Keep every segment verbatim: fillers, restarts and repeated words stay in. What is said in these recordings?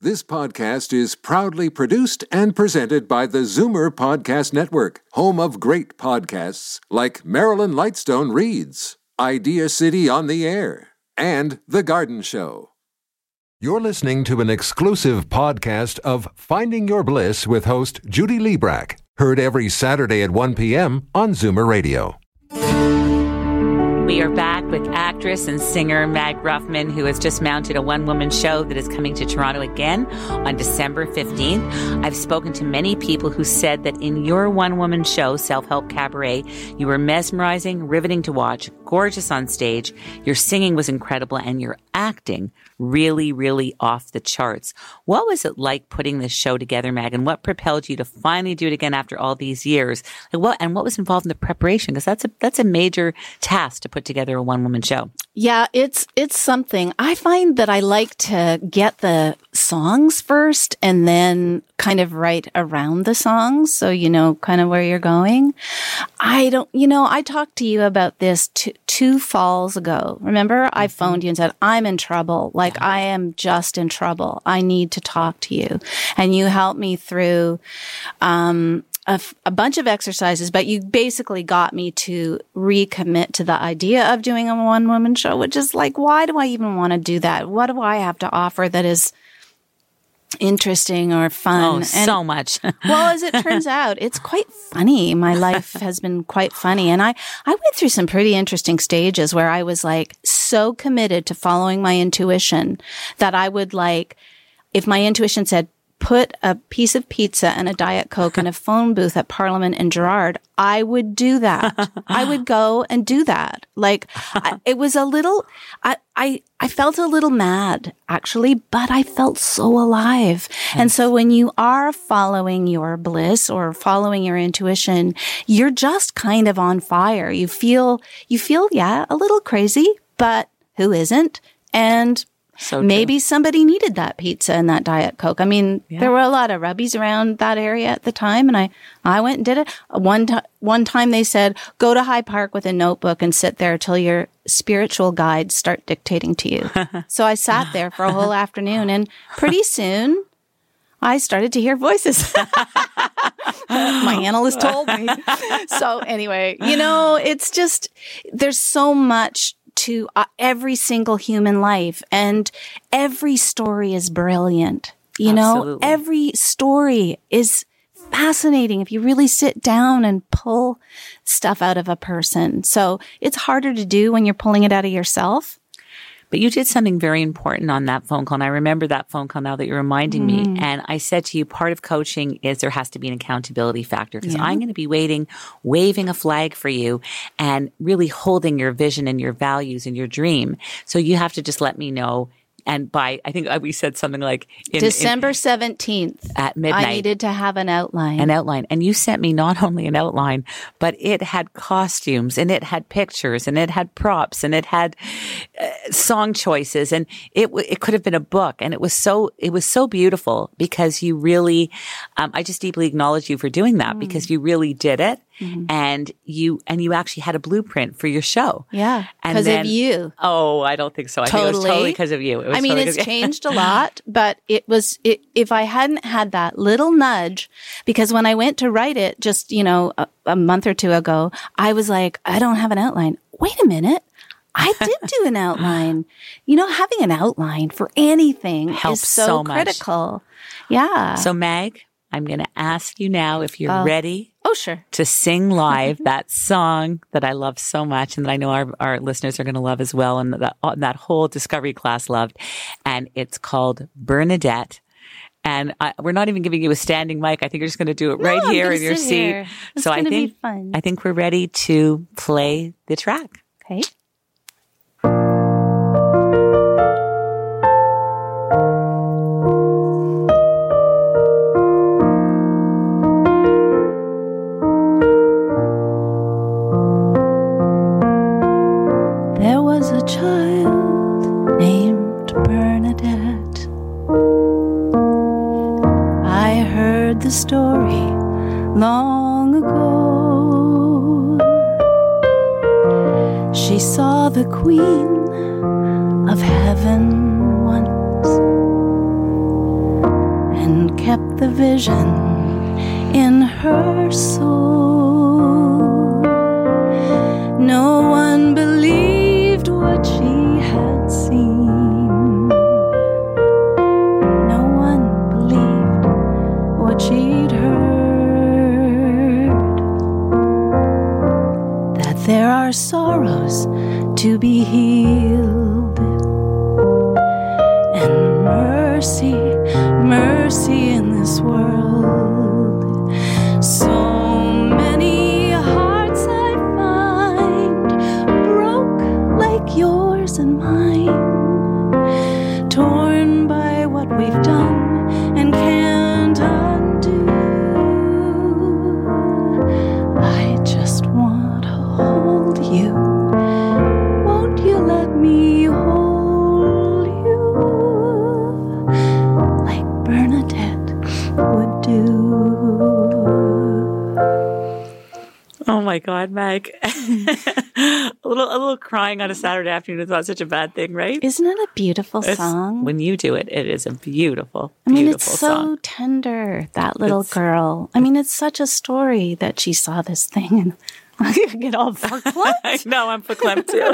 This podcast is proudly produced and presented by the Zoomer Podcast Network, home of great podcasts like Marilyn Lightstone Reads, Idea City on the Air, and The Garden Show. You're listening to an exclusive podcast of Finding Your Bliss with host Judy Liebrack, heard every Saturday at one p.m. on Zoomer Radio. We are back with actress and singer Mag Ruffman, who has just mounted a one-woman show that is coming to Toronto again on December fifteenth. I've spoken to many people who said that in your one-woman show, Self-Help Cabaret, you were mesmerizing, riveting to watch, gorgeous on stage, your singing was incredible, and your acting really, really off the charts. What was it like putting this show together, Mag, and what propelled you to finally do it again after all these years? Like what, and what was involved in the preparation? Because that's a that's a major task to put together a one-woman show. Yeah, it's it's something. I find that I like to get the songs first and then kind of write around the songs, so you know kind of where you're going. I don't, you know, I talked to you about this two, two falls ago. Remember, I phoned you and said, I'm in trouble. Like, I am just in trouble. I need to talk to you. And you helped me through um A, f- a bunch of exercises, but you basically got me to recommit to the idea of doing a one-woman show, which is like, why do I even want to do that? What do I have to offer that is interesting or fun? Oh, and, so much. well, as it turns out, it's quite funny. My life has been quite funny. And I, I went through some pretty interesting stages where I was like so committed to following my intuition that I would like, if my intuition said, put a piece of pizza and a Diet Coke in a phone booth at Parliament and Gerrard, I would do that. I would go and do that. Like, I, it was a little, I, I, I felt a little mad, actually, but I felt so alive. Yes. And so when you are following your bliss or following your intuition, you're just kind of on fire. You feel, you feel, yeah, a little crazy, but who isn't? And So maybe somebody needed that pizza and that Diet Coke. I mean, yeah. There were a lot of rubbies around that area at the time, and I, I went and did it. One, t- one time they said, go to High Park with a notebook and sit there till your spiritual guides start dictating to you. So I sat there for a whole afternoon, and pretty soon I started to hear voices. My analyst told me. So anyway, you know, it's just, there's so much to uh, every single human life, and every story is brilliant. You Absolutely. know, every story is fascinating if you really sit down and pull stuff out of a person. So it's harder to do when you're pulling it out of yourself. But you did something very important on that phone call. And I remember that phone call now that you're reminding mm. me. And I said to you, part of coaching is there has to be an accountability factor, because yeah. I'm going to be waiting, waving a flag for you and really holding your vision and your values and your dream. So you have to just let me know. And by, I think we said something like in, December seventeenth at midnight. I needed to have an outline. An outline. And you sent me not only an outline, but it had costumes and it had pictures and it had props and it had uh, song choices, and it it could have been a book. And it was so, it was so beautiful because you really, um, I just deeply acknowledge you for doing that mm. because you really did it. Mm-hmm. And you, and you actually had a blueprint for your show. Yeah. Because of you. Oh, I don't think so. I totally. think it was totally because of you. It was I mean, totally it's changed a lot, but it was, it, if I hadn't had that little nudge, because when I went to write it just, you know, a, a month or two ago, I was like, I don't have an outline. Wait a minute. I did do an outline. You know, having an outline for anything helps is so, so much. critical. Yeah. So Mag, I'm going to ask you now if you're uh, ready. Oh, sure. To sing live that song that I love so much and that I know our, our listeners are going to love as well, and that, that whole Discovery class loved. And it's called Bernadette. And I, we're not even giving you a standing mic. I think you're just going to do it no, right I'm here in your seat. Here. It's so I think be fun. I think we're ready to play the track. Okay. There was a child named Bernadette. I heard the story long ago. She saw the Queen of Heaven once, and kept the vision in her soul. No one believed what she had seen. No one believed what she'd heard. That there are sorrows to be healed, and mercy, mercy in this world. So many hearts I find broke like yours and mine, torn by what we've done and can't undo. I just want to hold you. Won't you let me hold you like Bernadette would do? Oh my God, Meg. a little a little crying on a Saturday afternoon is not such a bad thing, right? Isn't it a beautiful It's- song? When you do it, it is a beautiful, I mean, beautiful it's so song. tender, that little It's- girl. I mean, it's such a story that she saw this thing and I get all verklempt. No, I'm verklempt too.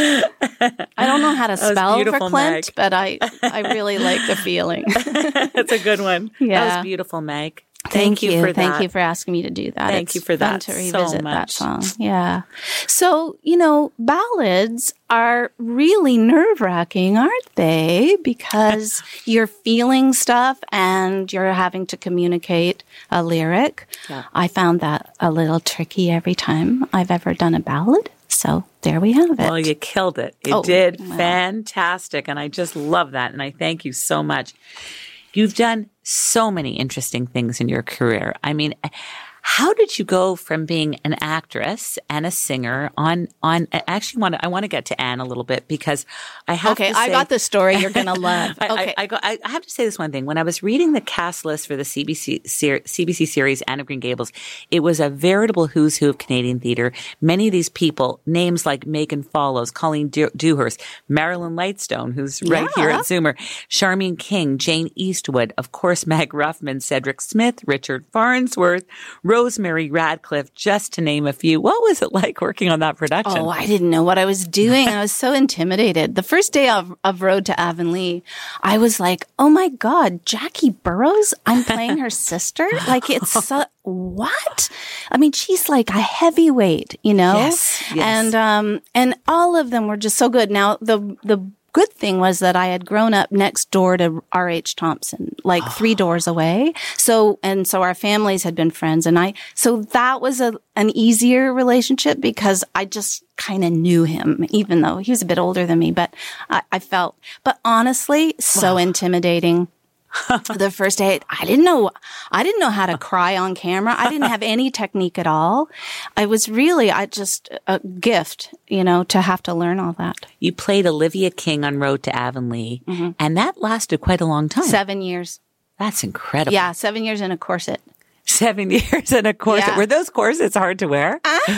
I don't know how to was spell beautiful, verklempt, Meg. but I, I really like the feeling. That's a good one. That Yeah. was beautiful, Meg. Thank, Thank you you. for Thank that. you for asking me to do that. Thank It's you for fun that to so revisit that much. song. Yeah. So, you know, ballads are really nerve-wracking, aren't they? Because you're feeling stuff and you're having to communicate a lyric. Yeah. I found that a little tricky every time I've ever done a ballad. So there we have it. Well, you killed it. You Oh, did well. fantastic. And I just love that. And I thank you so much. You've done so many interesting things in your career. I mean, how did you go from being an actress and a singer on, on, I actually want to, I want to get to Anne a little bit because I have Okay, to I say- got the story you're going to love. I, Okay. I, I, go, I I have to say this one thing. When I was reading the cast list for the C B C, ser- C B C series Anne of Green Gables, it was a veritable who's who of Canadian theater. Many of these people, names like Megan Follows, Colleen Du- Dewhurst, Marilyn Lightstone, who's right here Yeah. at Zoomer, Charmian King, Jane Eastwood, of course, Meg Ruffman, Cedric Smith, Richard Farnsworth, Rosemary Radcliffe, just to name a few. What was it like working on that production? Oh, I didn't know what I was doing. I was so intimidated. The first day of, of Road to Avonlea, I was like, oh my God, Jackie Burroughs? I'm playing her sister? Like, it's so, what? I mean, she's like a heavyweight, you know? Yes, yes. And, um, and all of them were just so good. Now, the, the, good thing was that I had grown up next door to R H Thompson, like three doors away. So, and so our families had been friends and I, so that was a, an easier relationship because I just kind of knew him, even though he was a bit older than me, but I, I felt, but honestly, so intimidating. The first day, I didn't know, I didn't know how to cry on camera. I didn't have any technique at all. I was really, I just, a gift, you know, to have to learn all that. You played Olivia King on Road to Avonlea, and that lasted quite a long time. Seven years. That's incredible. Yeah, seven years in a corset. Seven years in a corset. Yeah. Were those corsets hard to wear?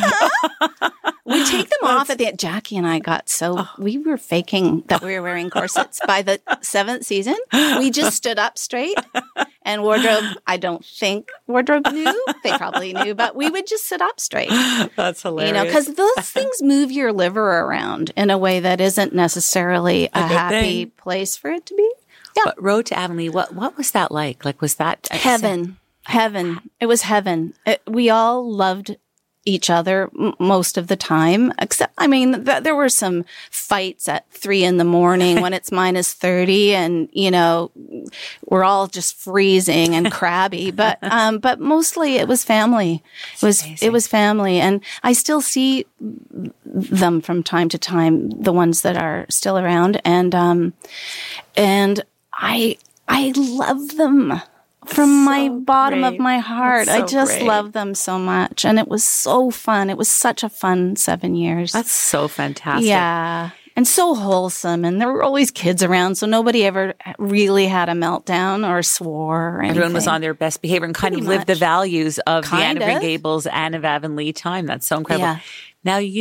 We take them off at the end. Jackie and I got so, we were faking that we were wearing corsets. By the seventh season, we just stood up straight and wardrobe, I don't think wardrobe knew. They probably knew, but we would just sit up straight. That's hilarious. You know, because those things move your liver around in a way that isn't necessarily a, good happy thing. place for it to be. Yeah. But Road to Avonlea, what what was that like? Like, was that Heaven. Heaven. It was heaven. It, we all loved each other m- most of the time, except, I mean, th- there were some fights at three in the morning when it's minus thirty and, you know, we're all just freezing and crabby, but, um, but mostly it was family. It was, amazing. it was family. And I still see them from time to time, the ones that are still around. And, um, and I, I love them. From my so bottom great. of my heart. That's I so just great. love them so much. And it was so fun. It was such a fun seven years. That's so fantastic. yeah. And so wholesome. And there were always kids around. So nobody ever really had a meltdown or swore or anything. Everyone was on their best behavior and kind Pretty of lived the much. values of Kind the Anne of Green of. Gables, Anne of Avonlea time. That's so incredible. Yeah. Now you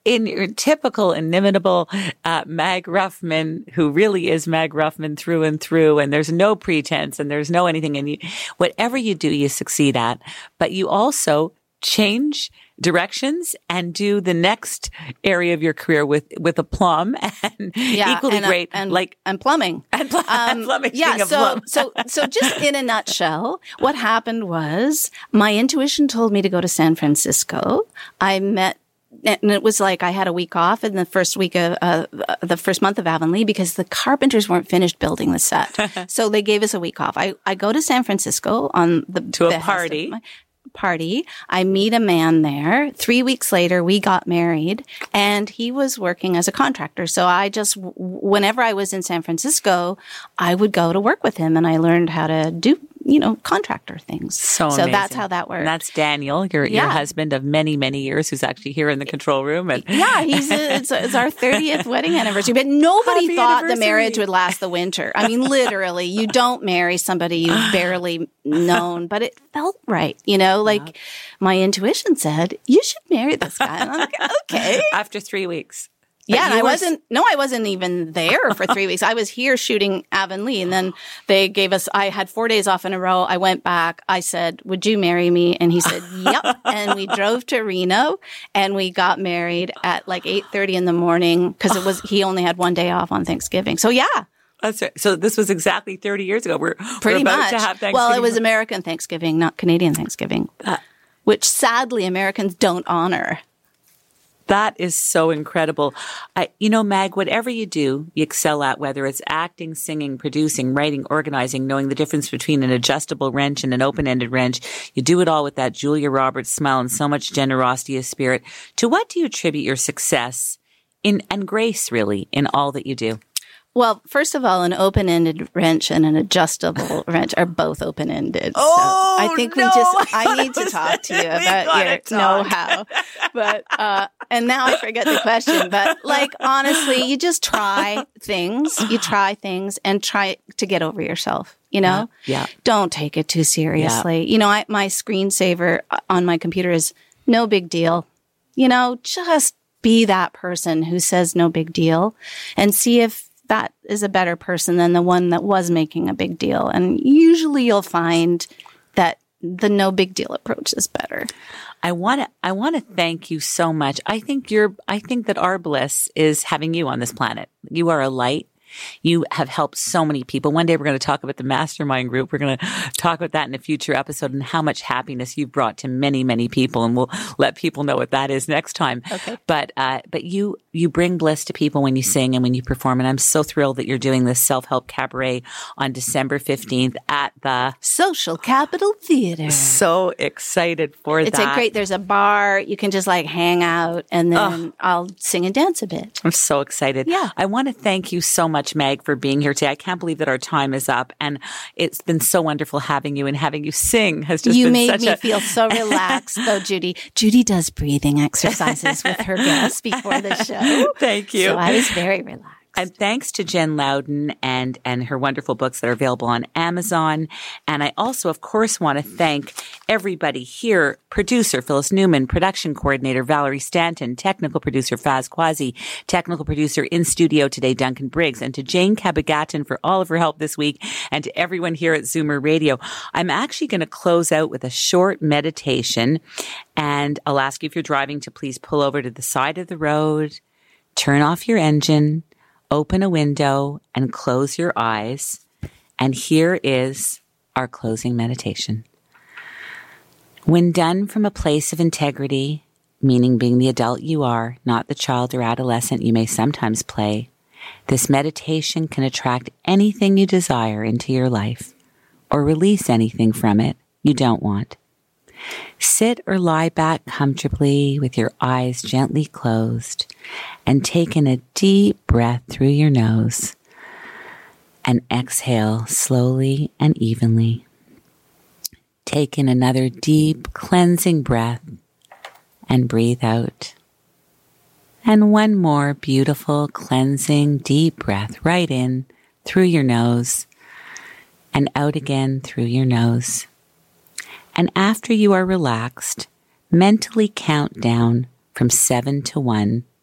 in your typical inimitable uh, Mag Ruffman, who really is Mag Ruffman through and through, and there's no pretense and there's no anything, and you, whatever you do, you succeed at. But you also change directions and do the next area of your career with with aplomb and yeah, equally and, great, and, like and plumbing and, pl- um, and plumbing. Yeah, of so plumb. so so just in a nutshell, what happened was my intuition told me to go to San Francisco. I met. And it was like I had a week off in the first week of uh, the first month of Avonlea because the carpenters weren't finished building the set. So they gave us a week off. I, I go to San Francisco on the to a party. My, party. I meet a man there. Three weeks later, we got married and he was working as a contractor. So I just, whenever I was in San Francisco, I would go to work with him and I learned how to do, you know, contractor things. So, so that's how that works. And that's Daniel, your, yeah. your husband of many, many years, who's actually here in the control room. And yeah, he's a, it's, it's our thirtieth wedding anniversary. But nobody Happy thought anniversary. the marriage would last the winter. I mean, literally, you don't marry somebody you've barely known, but it felt right. You know, like yeah. my intuition said, you should marry this guy. And I'm like, okay. After three weeks. Yeah, and I wasn't, no, I wasn't even there for three weeks. I was here shooting Avonlea, and then they gave us, I had four days off in a row. I went back. I said, would you marry me? And he said, yep. And we drove to Reno, and we got married at like eight thirty in the morning because it was, he only had one day off on Thanksgiving. So yeah. That's right. So this was exactly thirty years ago. We're, Pretty we're about much. to have Thanksgiving. Well, it was American Thanksgiving, not Canadian Thanksgiving, uh, which sadly Americans don't honor. That is so incredible. I, you know, Mag, whatever you do, you excel at, whether it's acting, singing, producing, writing, organizing, knowing the difference between an adjustable wrench and an open-ended wrench. You do it all with that Julia Roberts smile and so much generosity of spirit. To what do you attribute your success in and grace, really, in all that you do? Well, first of all, an open-ended wrench and an adjustable wrench are both open-ended. Oh, so I think no. we just, I need to talk to you about your talk. know-how. But, uh, and now I forget the question, but like, honestly, you just try things, you try things and try to get over yourself, you know? Yeah. yeah. Don't take it too seriously. Yeah. You know, I, my screensaver on my computer is no big deal. You know, just be that person who says no big deal and see if that is a better person than the one that was making a big deal. And usually you'll find that the no big deal approach is better. I want to, I want to thank you so much. I think you're, I think that our bliss is having you on this planet. You are a light. You have helped so many people. One day we're going to talk about the mastermind group. We're going to talk about that in a future episode and how much happiness you've brought to many, many people. And we'll let people know what that is next time. Okay. But, uh, but you, you bring bliss to people when you sing and when you perform. And I'm so thrilled that you're doing this self-help cabaret on December fifteenth at the Social Capital Theater. So excited for it's that. It's a great, there's a bar. You can just like hang out and then oh. I'll sing and dance a bit. I'm so excited. Yeah. I want to thank you so much, Meg, for being here today. I can't believe that our time is up, and it's been so wonderful having you and having you sing has just you been made such me a feel so relaxed, though, Judy. Judy does breathing exercises with her guests before the show. Thank you. So I was very relaxed. And thanks to Jen Loudon and, and her wonderful books that are available on Amazon. And I also, of course, want to thank everybody here, producer Phyllis Newman, production coordinator Valerie Stanton, technical producer Faz Quasi, technical producer in studio today, Duncan Briggs, and to Jane Cabagatan for all of her help this week, and to everyone here at Zoomer Radio. I'm actually going to close out with a short meditation, and I'll ask you if you're driving to please pull over to the side of the road, turn off your engine, open a window and close your eyes. And here is our closing meditation. When done from a place of integrity, meaning being the adult you are, not the child or adolescent you may sometimes play, this meditation can attract anything you desire into your life or release anything from it you don't want. Sit or lie back comfortably with your eyes gently closed and take in a deep breath through your nose and exhale slowly and evenly. Take in another deep cleansing breath and breathe out. And one more beautiful cleansing deep breath right in through your nose and out again through your nose. And after you are relaxed, mentally count down from seven to one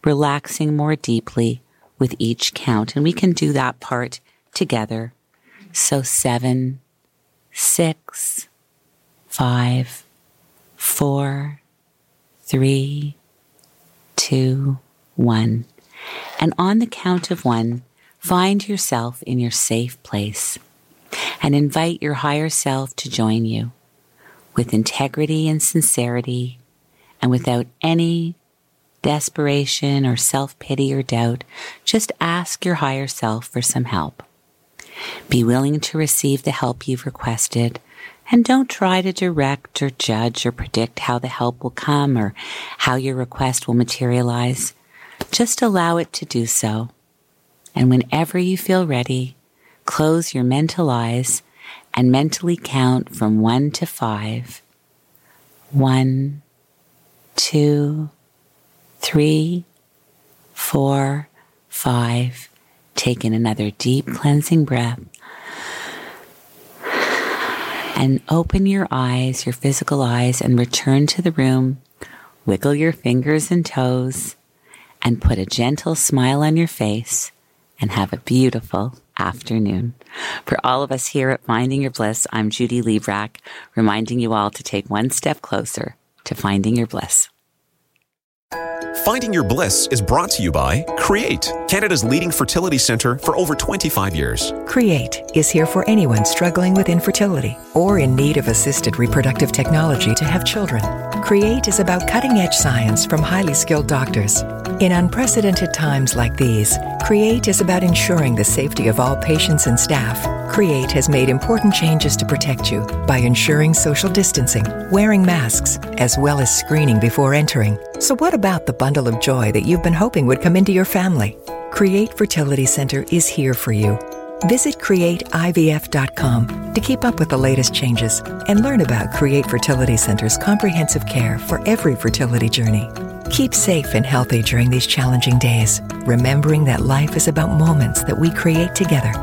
relaxing more deeply with each count. And we can do that part together. So seven, six, five, four, three, two, one. And on the count of one, find yourself in your safe place and invite your higher self to join you with integrity and sincerity and without any desperation or self-pity or doubt. Just ask your higher self for some help. Be willing to receive the help you've requested, and don't try to direct or judge or predict how the help will come or how your request will materialize. Just allow it to do so. And whenever you feel ready, close your mental eyes and mentally count from one to five. One, two, three, four, five. Take in another deep cleansing breath. And open your eyes, your physical eyes, and return to the room. Wiggle your fingers and toes and put a gentle smile on your face and have a beautiful afternoon. For all of us here at Finding Your Bliss, I'm Judy Librach, reminding you all to take one step closer to finding your bliss. Finding Your Bliss is brought to you by Create, Canada's leading fertility centre for over twenty-five years. Create is here for anyone struggling with infertility or in need of assisted reproductive technology to have children. Create is about cutting-edge science from highly skilled doctors. In unprecedented times like these, Create is about ensuring the safety of all patients and staff. Create has made important changes to protect you by ensuring social distancing, wearing masks, as well as screening before entering. So what about the bundle of joy that you've been hoping would come into your family? Create Fertility Center is here for you. Visit create I V F dot com to keep up with the latest changes and learn about Create Fertility Center's comprehensive care for every fertility journey. Keep safe and healthy during these challenging days, remembering that life is about moments that we create together.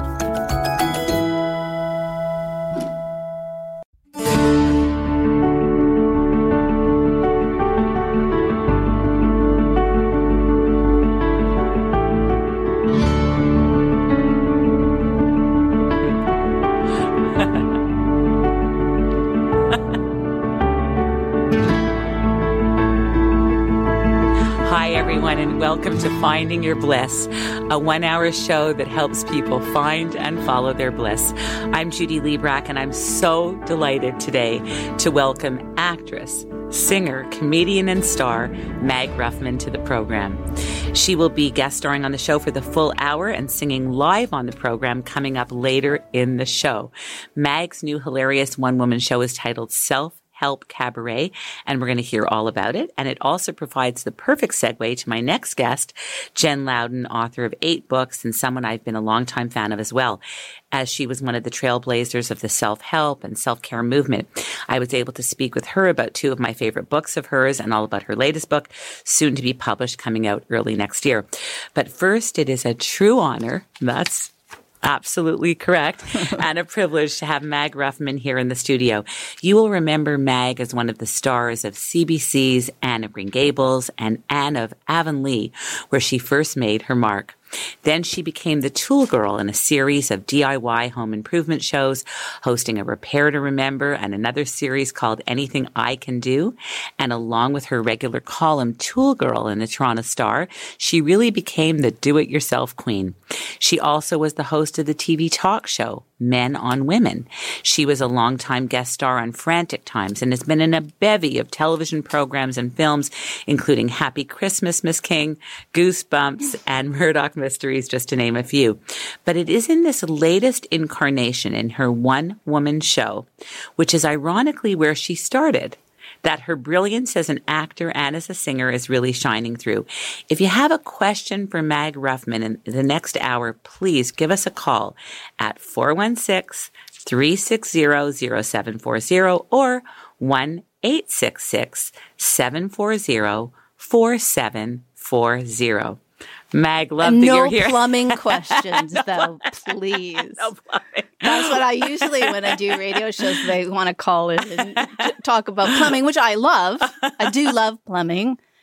Welcome to Finding Your Bliss, a one-hour show that helps people find and follow their bliss. I'm Judy Librach, and I'm so delighted today to welcome actress, singer, comedian, and star Mag Ruffman to the program. She will be guest starring on the show for the full hour and singing live on the program coming up later in the show. Mag's new hilarious one-woman show is titled Self Help Cabaret, and we're going to hear all about it. And it also provides the perfect segue to my next guest, Jen Loudon, author of eight books and someone I've been a longtime fan of as well. As she was one of the trailblazers of the self-help and self-care movement, I was able to speak with her about two of my favorite books of hers and all about her latest book, soon to be published, coming out early next year. But first, it is a true honor. That's absolutely correct. And a privilege to have Mag Ruffman here in the studio. You will remember Mag as one of the stars of C B C's Anne of Green Gables and Anne of Avonlea, where she first made her mark. Then she became the Tool Girl in a series of D I Y home improvement shows, hosting a Repair to Remember and another series called Anything I Can Do. And along with her regular column, Tool Girl in the Toronto Star, she really became the do-it-yourself queen. She also was the host of the T V talk show, Men on Women. She was a longtime guest star on Frantic Times and has been in a bevy of television programs and films, including Happy Christmas, Miss King, Goosebumps, and Murdoch Mysteries, just to name a few. But it is in this latest incarnation in her one-woman show, which is ironically where she started, that her brilliance as an actor and as a singer is really shining through. If you have a question for Mag Ruffman in the next hour, please give us a call at four one six, three six zero, zero seven four zero or one eight six six, seven four zero, four seven four zero. Mag, love that no you're here. No plumbing questions, no though, plumbing. please. No plumbing. That's what I usually, when I do radio shows, they want to call in and talk about plumbing, which I love. I do love plumbing.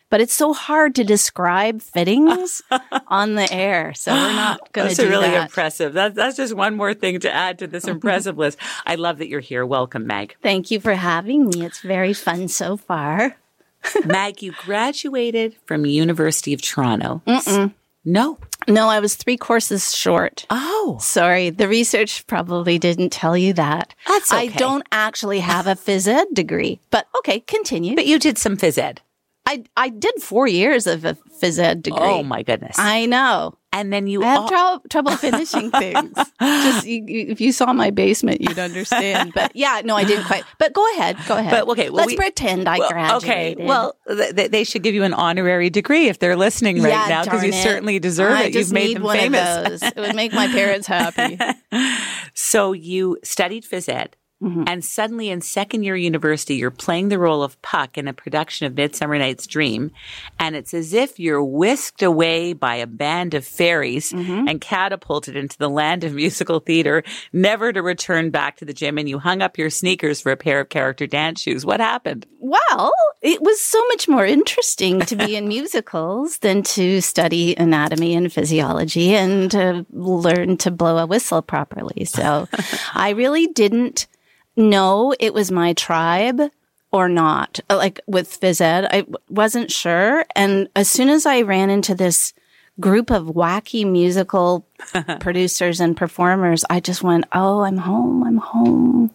but it's so hard to describe fittings on the air. So we're not going to do That's really that. impressive. That, that's just one more thing to add to this impressive list. I love that you're here. Welcome, Mag. Thank you for having me. It's very fun so far. Mag, you graduated from University of Toronto. Mm-mm. No. No, I was three courses short. Oh. Sorry. The research probably didn't tell you that. That's okay. I don't actually have a phys ed degree, but okay, continue. But you did some phys ed. I, I did four years of a phys ed degree. Oh, my goodness. I know. And then you I have all- trou- trouble finishing things. Just you, you, if you saw my basement, you'd understand. But yeah, no, I didn't quite. But go ahead, go ahead. But okay, well, let's we- pretend I well, graduated. Okay, well, th- they should give you an honorary degree if they're listening right yeah, now, because you darn it. certainly deserve I it. just You've made need them one famous. Of those. It would make my parents happy. So you studied phys ed. Mm-hmm. And suddenly in second year university, you're playing the role of Puck in a production of Midsummer Night's Dream. And it's as if you're whisked away by a band of fairies mm-hmm. and catapulted into the land of musical theater, never to return back to the gym. And you hung up your sneakers for a pair of character dance shoes. What happened? Well, it was so much more interesting to be in musicals than to study anatomy and physiology and to learn to blow a whistle properly. So I really didn't know it was my tribe or not. Like with phys ed, I wasn't sure. And as soon as I ran into this group of wacky musical producers and performers, I just went, oh, I'm home. I'm home.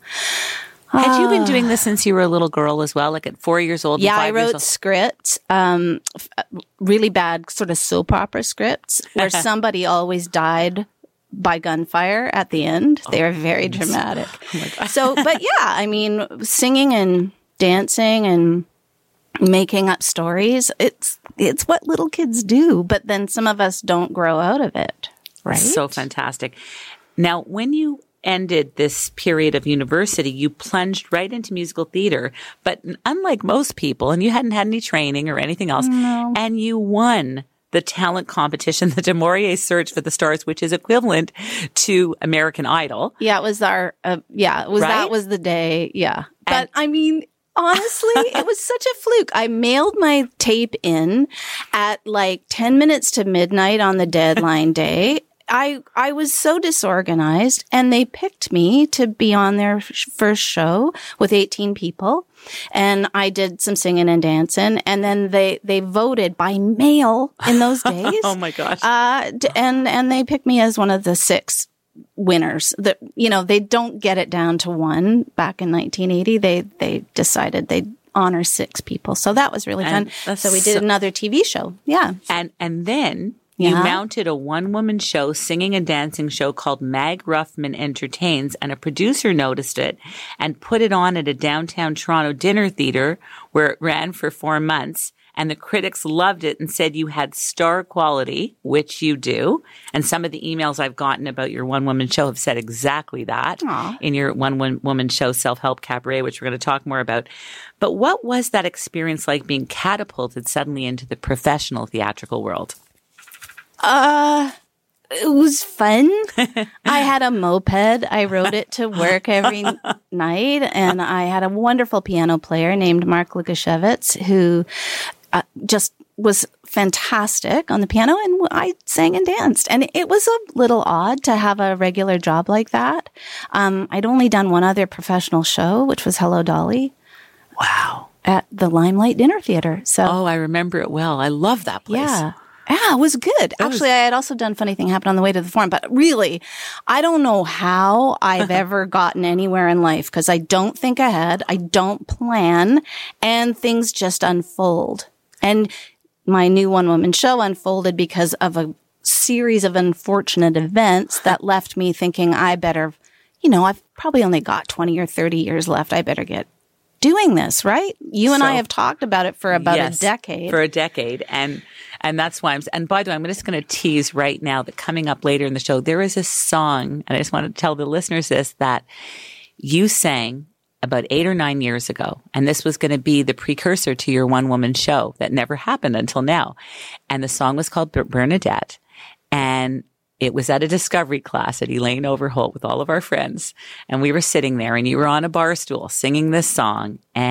Had you been doing this since you were a little girl as well, like at four years old? Yeah, and five I wrote years old? scripts, um, really bad sort of soap opera scripts where somebody always died by gunfire at the end. They are very dramatic. Oh so, but yeah, I mean, singing and dancing and making up stories, it's it's what little kids do, but then some of us don't grow out of it, right? So fantastic. Now, when you ended this period of university, you plunged right into musical theater, but unlike most people, and you hadn't had any training or anything else, no. and you won the talent competition, the Du Maurier Search for the Stars, which is equivalent to American Idol. Yeah, it was our, uh, yeah, it was, right? that was the day. Yeah. But And- I mean, honestly, it was such a fluke. I mailed my tape in at like ten minutes to midnight on the deadline day. I I was so disorganized, and they picked me to be on their sh- first show with eighteen people. And I did some singing and dancing, and then they, they voted by mail in those days. Oh my gosh. Uh, d- and, and they picked me as one of the six winners. That, you know, they don't get it down to one. Back in nineteen eighty, they, they decided they'd honor six people. So that was really And fun. that's So we did so- another T V show. Yeah. And and then you Yeah. mounted a one-woman show, singing and dancing show called Mag Ruffman Entertains, and a producer noticed it and put it on at a downtown Toronto dinner theater where it ran for four months. And the critics loved it and said you had star quality, which you do. And some of the emails I've gotten about your one-woman show have said exactly that Aw. in your one-woman show, Self-Help Cabaret, which we're going to talk more about. But what was that experience like, being catapulted suddenly into the professional theatrical world? Uh, it was fun. I had a moped. I rode it to work every night, and I had a wonderful piano player named Mark Lukashevitz who uh, just was fantastic on the piano, and I sang and danced. And it was a little odd to have a regular job like that. Um, I'd only done one other professional show, which was Hello, Dolly. Wow. At the Limelight Dinner Theater. So, Oh, I remember it well. I love that place. yeah. Yeah, it was good. Actually, I had also done Funny Thing Happened on the Way to the Forum, but really, I don't know how I've ever gotten anywhere in life because I don't think ahead, I don't plan, and things just unfold. And my new one-woman show unfolded because of a series of unfortunate events that left me thinking I better, you know, I've probably only got twenty or thirty years left. I better get doing this, right? You and So- I have talked about it for about Yes, a decade. For a decade. And and that's why I'm, and by the way, I'm just going to tease right now that coming up later in the show, there is a song, and I just want to tell the listeners this, that you sang about eight or nine years ago. And this was going to be the precursor to your one-woman show that never happened until now. And the song was called Bernadette. And it was at a discovery class at Elaine Overholt with all of our friends. And we were sitting there, and you were on a bar stool singing this song. And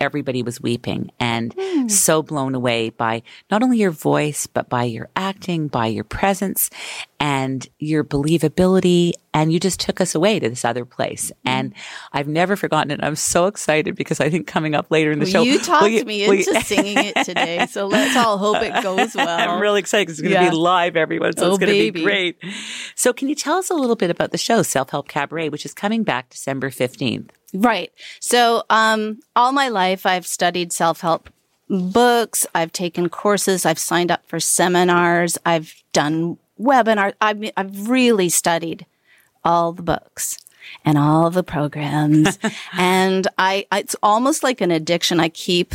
everybody was weeping and mm. so blown away by not only your voice, but by your acting, by your presence and your believability. And you just took us away to this other place. Mm. And I've never forgotten it. I'm so excited because I think coming up later in the well, show. You talked you, me into you, singing it today. So let's all hope it goes well. I'm really excited because it's going to yeah. be live, everyone. So oh, it's going to be great. So can you tell us a little bit about the show, Self-Help Cabaret, which is coming back December fifteenth? Right. So um, all my life, I've studied self-help books. I've taken courses. I've signed up for seminars. I've done webinars. I've, I've really studied all the books and all the programs. and I, it's almost like an addiction. I keep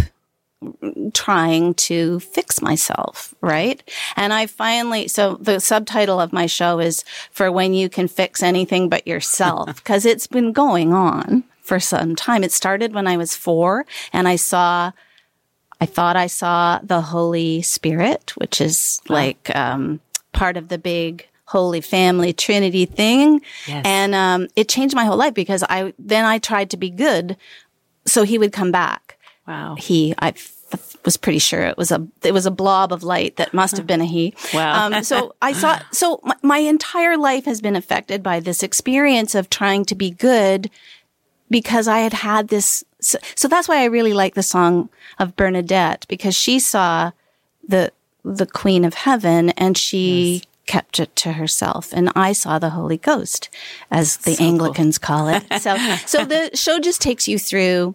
trying to fix myself, right? And I finally, so the subtitle of my show is For When You Can Fix Anything But Yourself, because it's been going on for some time. It started when I was four and I saw, I thought I saw the Holy Spirit, which is wow. like um, part of the big Holy Family Trinity thing. Yes. And um, it changed my whole life because I, then I tried to be good so he would come back. Wow. He, I f- was pretty sure it was a, it was a blob of light that must have been a he. Wow. Um, so I saw, so my, my entire life has been affected by this experience of trying to be good because I had had this. So, so that's why I really like the song of Bernadette, because she saw the, the Queen of Heaven and she yes. kept it to herself. And I saw the Holy Ghost, as the so Anglicans cool. call it. So, so the show just takes you through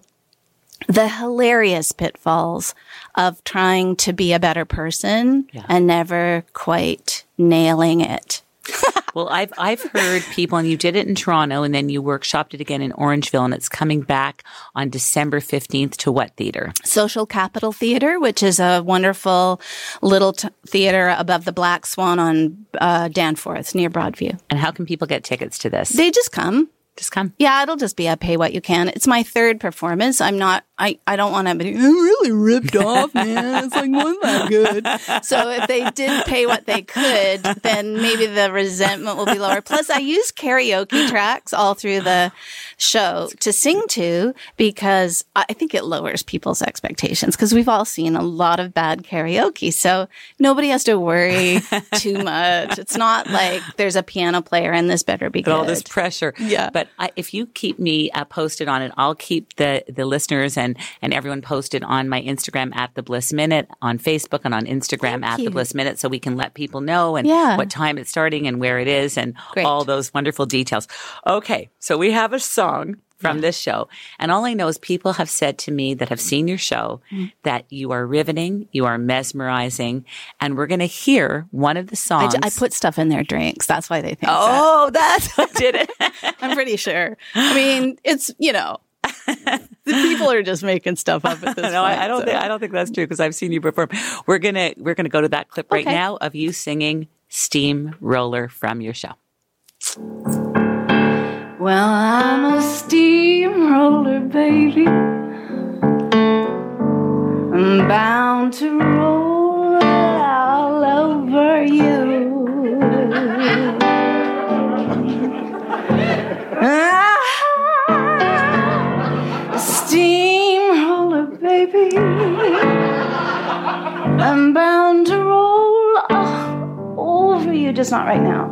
the hilarious pitfalls of trying to be a better person yeah. and never quite nailing it. Well, I've I've heard people, and you did it in Toronto, and then you workshopped it again in Orangeville, and it's coming back on December fifteenth to what theater? Social Capital Theater, which is a wonderful little t- theater above the Black Swan on uh, Danforth near Broadview. And how can people get tickets to this? They just come. Just come. Yeah, it'll just be a pay what you can. It's my third performance. I'm not, I, I don't want to be really ripped off, man. It's like, wasn't that good? So if they did pay what they could, then maybe the resentment will be lower. Plus, I use karaoke tracks all through the show to sing to because I think it lowers people's expectations because we've all seen a lot of bad karaoke. So nobody has to worry too much. It's not like there's a piano player and this better be good. All this pressure. Yeah. But I, if you keep me uh, posted on it, I'll keep the, the listeners and, and everyone posted on my Instagram at The Bliss Minute, on Facebook and on Instagram Thank at you. The Bliss Minute, so we can let people know and yeah. what time it's starting and where it is and Great. all those wonderful details. Okay, so we have a song from yeah. this show. And all I know is people have said to me that have seen your show mm. that you are riveting, you are mesmerizing, and we're going to hear one of the songs. I, I put stuff in their drinks. That's why they think oh, that. that's what did it. I'm pretty sure. I mean, it's, you know, the people are just making stuff up at this no, point. I, I don't so. think I don't think that's true because I've seen you perform. We're gonna we're gonna go to that clip right okay. now of you singing Steamroller from your show. Well, I'm a steamroller, baby. I'm bound to roll all over you. Ah, steamroller, baby. I'm bound to roll all over you, just not right now.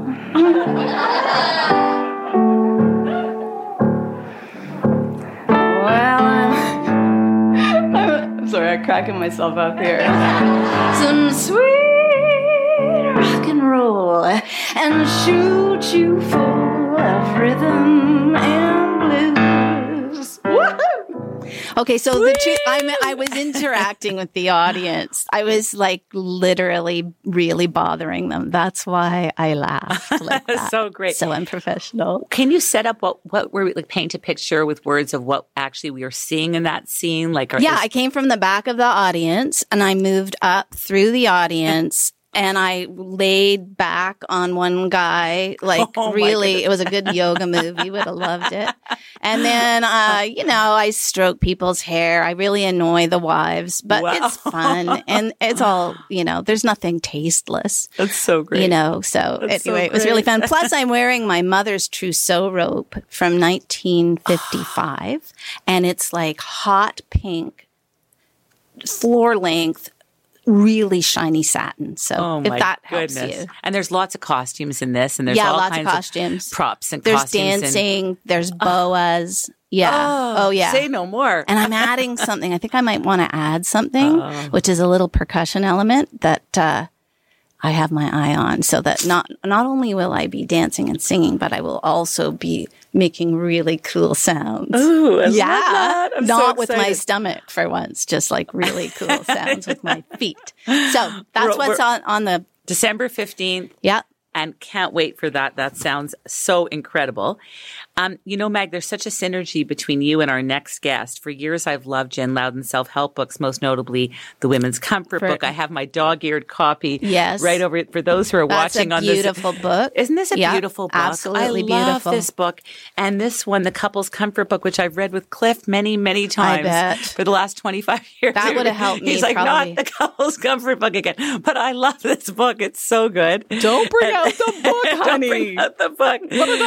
Well, I'm, I'm sorry, I'm cracking myself up here. Some sweet rock and roll and shoot you full of rhythm and blues. Woohoo! Okay, so the two, I I was interacting with the audience. I was like literally really bothering them. That's why I laughed like that. So great. So unprofessional. Can you set up what what were we like paint a picture with words of what actually we are seeing in that scene? Like, yeah, is- I came from the back of the audience and I moved up through the audience. And I laid back on one guy, like oh really, it was a good yoga move. You would have loved it. And then, uh, you know, I stroke people's hair. I really annoy the wives, but wow. it's fun. And it's all, you know, there's nothing tasteless. That's so great. You know, so That's anyway, so it was really great. fun. Plus, I'm wearing my mother's trousseau robe from nineteen fifty-five. And it's like hot pink floor length, really shiny satin. So Oh if my that goodness! helps you. And there's lots of costumes in this, and there's Yeah, all lots of kinds costumes. props and There's costumes and- dancing, there's boas. Yeah. Oh, Oh, yeah. Say no more. And I'm adding something. I think I might want to add something, Oh. which is a little percussion element that uh, I have my eye on, so that not not only will I be dancing and singing, but I will also be making really cool sounds. Ooh, I love yeah, that. I'm so not with my excited. stomach for once, just like really cool sounds with my feet. So that's We're- what's we're- on on the December fifteenth. yeah. And can't wait for that. That sounds so incredible. Um, you know, Meg, there's such a synergy between you and our next guest. For years, I've loved Jen Loudon's self-help books, most notably the Women's Comfort For- book. I have my dog-eared copy Yes. right over it for those who are That's watching a on beautiful this. book. Isn't this a Yeah, beautiful book? absolutely I love beautiful. this book. And this one, the Couples Comfort book, which I've read with Cliff many, many times bet. for the last twenty-five years. That would have helped me, He's like, probably. not the Couples Comfort book again. But I love this book. It's so good. Don't bring out the book, Don't honey. bring out the book. What did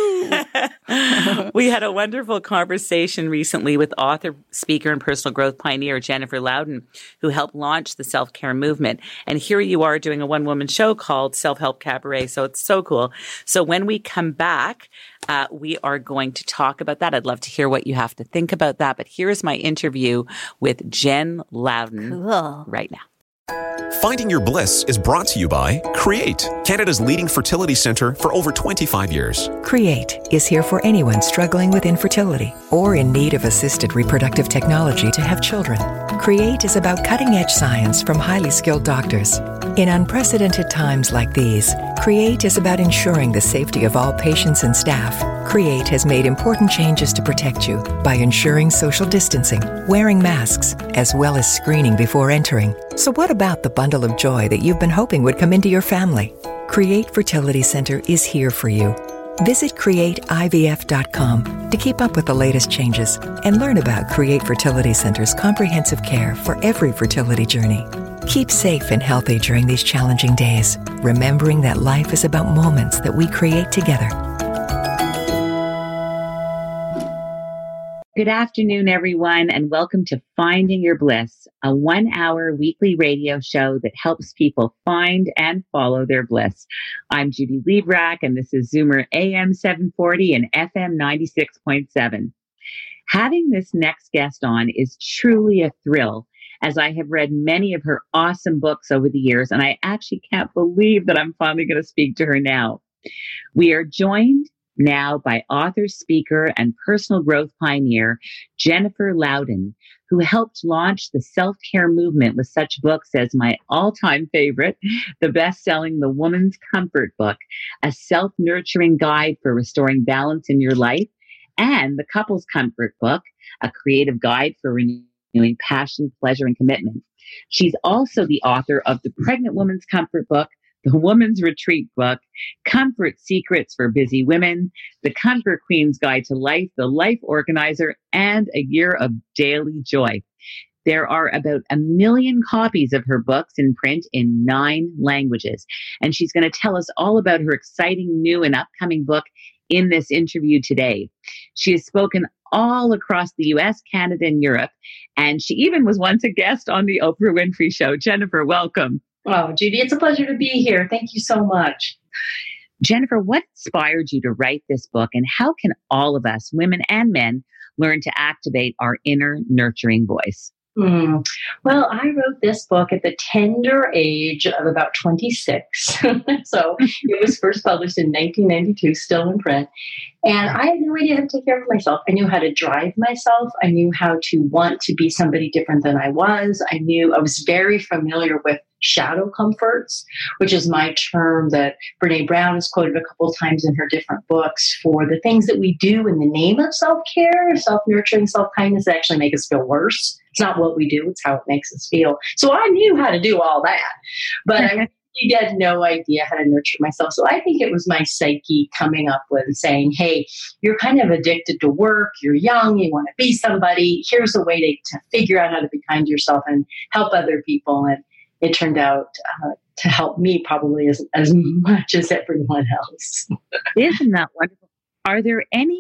I do? We had a wonderful conversation recently with author, speaker, and personal growth pioneer Jennifer Loudon, who helped launch the self-care movement. And here you are doing a one-woman show called Self-Help Cabaret. So it's so cool. So when we come back, uh, we are going to talk about that. I'd love to hear what you have to think about that. But here's my interview with Jen Loudon Cool. right now. Finding Your Bliss is brought to you by Create, Canada's leading fertility centre for over twenty-five years. Create is here for anyone struggling with infertility or in need of assisted reproductive technology to have children. Create is about cutting-edge science from highly skilled doctors. In unprecedented times like these, Create is about ensuring the safety of all patients and staff. Create has made important changes to protect you by ensuring social distancing, wearing masks, as well as screening before entering. So what about the bundle of joy that you've been hoping would come into your family? Create Fertility Center is here for you. Visit create I V F dot com to keep up with the latest changes and learn about Create Fertility Center's comprehensive care for every fertility journey. Keep safe and healthy during these challenging days, remembering that life is about moments that we create together. Good afternoon, everyone, and welcome to Finding Your Bliss, a one-hour weekly radio show that helps people find and follow their bliss. I'm Judy Liebrecht, and this is Zoomer A M seven forty and F M ninety-six point seven. Having this next guest on is truly a thrill, as I have read many of her awesome books over the years, and I actually can't believe that I'm finally going to speak to her now. We are joined now by author, speaker, and personal growth pioneer Jennifer Loudon, who helped launch the self-care movement with such books as my all-time favorite, the best-selling The Woman's Comfort book, a self-nurturing guide for restoring balance in your life, and the Couples Comfort book, a creative guide for renewing passion, pleasure, and commitment. She's also the author of the Pregnant Woman's Comfort book, the Woman's Retreat book, Comfort Secrets for Busy Women, The Comfort Queen's Guide to Life, The Life Organizer, and A Year of Daily Joy. There are about a million copies of her books in print in nine languages. And she's going to tell us all about her exciting new and upcoming book in this interview today. She has spoken all across the U S, Canada, and Europe. And she even was once a guest on the Oprah Winfrey Show. Jennifer, welcome. Oh, Judy, it's a pleasure to be here. Thank you so much. Jennifer, what inspired you to write this book, and how can all of us, women and men, learn to activate our inner nurturing voice? Mm. Well, I wrote this book at the tender age of about twenty-six. So it was first published in nineteen ninety-two, still in print. And I had no idea how to take care of myself. I knew how to drive myself. I knew how to want to be somebody different than I was. I knew I was very familiar with shadow comforts, which is my term that Brene Brown has quoted a couple of times in her different books for the things that we do in the name of self-care, self-nurturing, self-kindness that actually make us feel worse. It's not what we do, it's how it makes us feel. So I knew how to do all that, but I really had no idea how to nurture myself. So I think it was my psyche coming up with saying, hey, you're kind of addicted to work, you're young, you want to be somebody. Here's a way to, to figure out how to be kind to yourself and help other people. And it turned out uh, to help me probably as, as much as everyone else. Isn't that wonderful? Are there any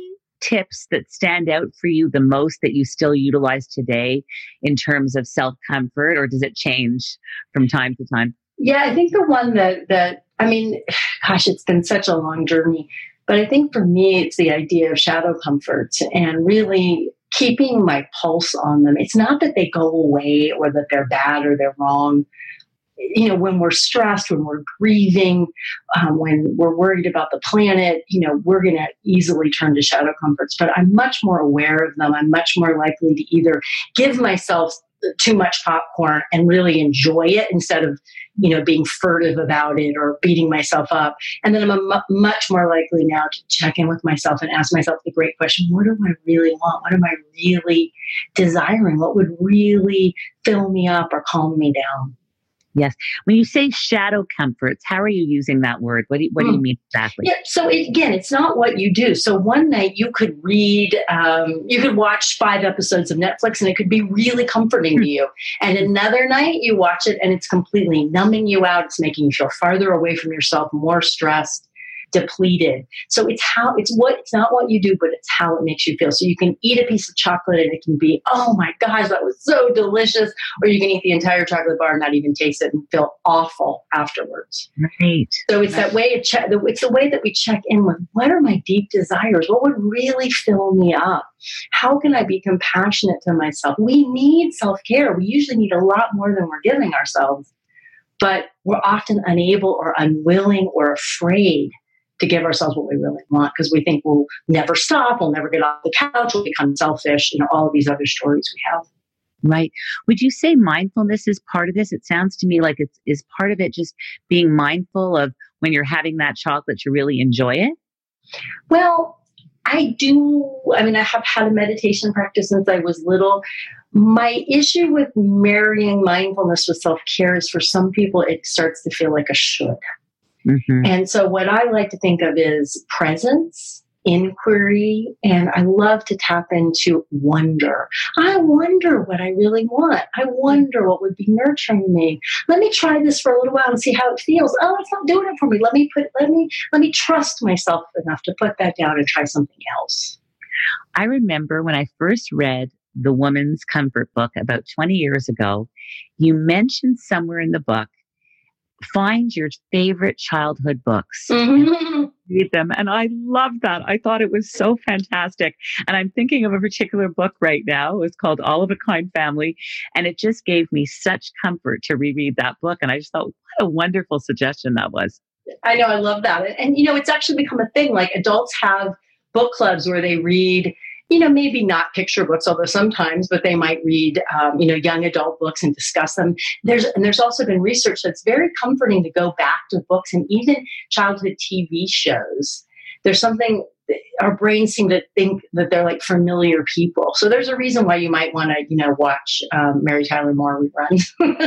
tips that stand out for you the most that you still utilize today in terms of self-comfort, or does it change from time to time? Yeah, I think the one that, that, I mean, gosh, it's been such a long journey, but I think for me, it's the idea of shadow comforts and really keeping my pulse on them. It's not that they go away or that they're bad or they're wrong. You know, when we're stressed, when we're grieving, um, when we're worried about the planet, you know, we're going to easily turn to shadow comforts, but I'm much more aware of them. I'm much more likely to either give myself too much popcorn and really enjoy it instead of, you know, being furtive about it or beating myself up. And then I'm a mu- much more likely now to check in with myself and ask myself the great question, what do I really want? What am I really desiring? What would really fill me up or calm me down? Yes. When you say shadow comforts, how are you using that word? What do you, what do you mean exactly? Yeah. So it, again, it's not what you do. So one night you could read, um, you could watch five episodes of Netflix and it could be really comforting to you. And another night you watch it and it's completely numbing you out. It's making you feel farther away from yourself, more stressed, depleted. So it's how, it's what, it's not what you do, but it's how it makes you feel. So you can eat a piece of chocolate and it can be, oh my gosh, that was so delicious. Or you can eat the entire chocolate bar and not even taste it and feel awful afterwards. Right. So it's that way of check, it's the way that we check in with what are my deep desires? What would really fill me up? How can I be compassionate to myself? We need self-care. We usually need a lot more than we're giving ourselves, but we're often unable or unwilling or afraid to give ourselves what we really want because we think we'll never stop, we'll never get off the couch, we'll become selfish, you know, all of these other stories we have. Right. Would you say mindfulness is part of this? It sounds to me like it's is part of it just being mindful of when you're having that chocolate to really enjoy it? Well, I do. I mean, I have had a meditation practice since I was little. My issue with marrying mindfulness with self-care is for some people, it starts to feel like a should. Mm-hmm. And so what I like to think of is presence, inquiry, and I love to tap into wonder. I wonder what I really want. I wonder what would be nurturing me. Let me try this for a little while and see how it feels. Oh, it's not doing it for me. Let me put, let me, let me trust myself enough to put that down and try something else. I remember when I first read The Woman's Comfort Book about twenty years ago, you mentioned somewhere in the book, find your favorite childhood books mm-hmm. and read them. And I loved that. I thought it was so fantastic. And I'm thinking of a particular book right now. It's called All of a Kind Family. And it just gave me such comfort to reread that book. And I just thought, what a wonderful suggestion that was. I know. I love that. And, and you know, it's actually become a thing. Like adults have book clubs where they read, you know, maybe not picture books, although sometimes, but they might read, um, you know, young adult books and discuss them. There's and there's also been research that's very comforting to go back to books and even childhood T V shows. There's something, our brains seem to think that they're like familiar people. So there's a reason why you might want to, you know, watch um, Mary Tyler Moore reruns.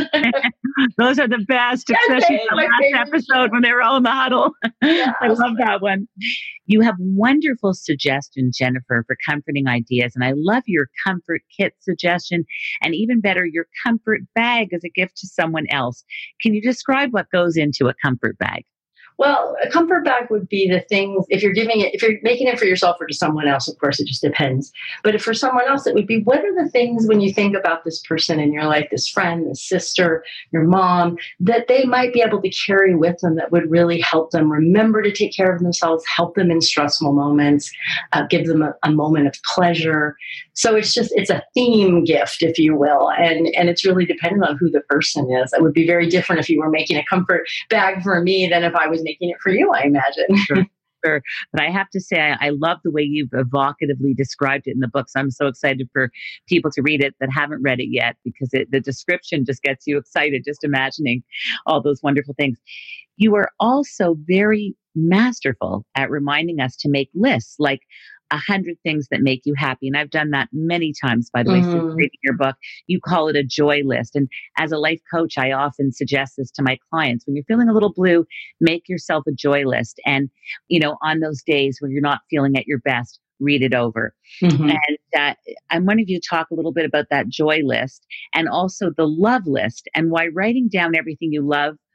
Those are the best, especially the last episode when they were all in the huddle. Yeah, I love that one. You have wonderful suggestions, Jennifer, for comforting ideas. And I love your comfort kit suggestion. And even better, your comfort bag as a gift to someone else. Can you describe what goes into a comfort bag? Well, a comfort bag would be the things, if you're giving it, if you're making it for yourself or to someone else, of course, it just depends. But if for someone else, it would be, what are the things when you think about this person in your life, this friend, this sister, your mom, that they might be able to carry with them that would really help them remember to take care of themselves, help them in stressful moments, uh, give them a, a moment of pleasure. So it's just, it's a theme gift, if you will. And, and it's really dependent on who the person is. It would be very different if you were making a comfort bag for me than if I was making it for you, I imagine. Sure, sure. But I have to say, I, I love the way you've evocatively described it in the books. I'm so excited for people to read it that haven't read it yet, because it, the description just gets you excited, just imagining all those wonderful things. You are also very masterful at reminding us to make lists, like a hundred things that make you happy. And I've done that many times, by the way, mm-hmm. since reading your book. You call it a joy list. And as a life coach, I often suggest this to my clients. When you're feeling a little blue, make yourself a joy list. And, you know, on those days where you're not feeling at your best, read it over. Mm-hmm. And uh, I'm wondering if you talk a little bit about that joy list and also the love list, and why writing down everything you love